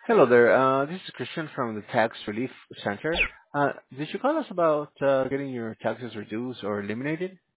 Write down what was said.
Hello there. This is Christian from the Tax Relief Center. Did you call us about getting your taxes reduced or eliminated?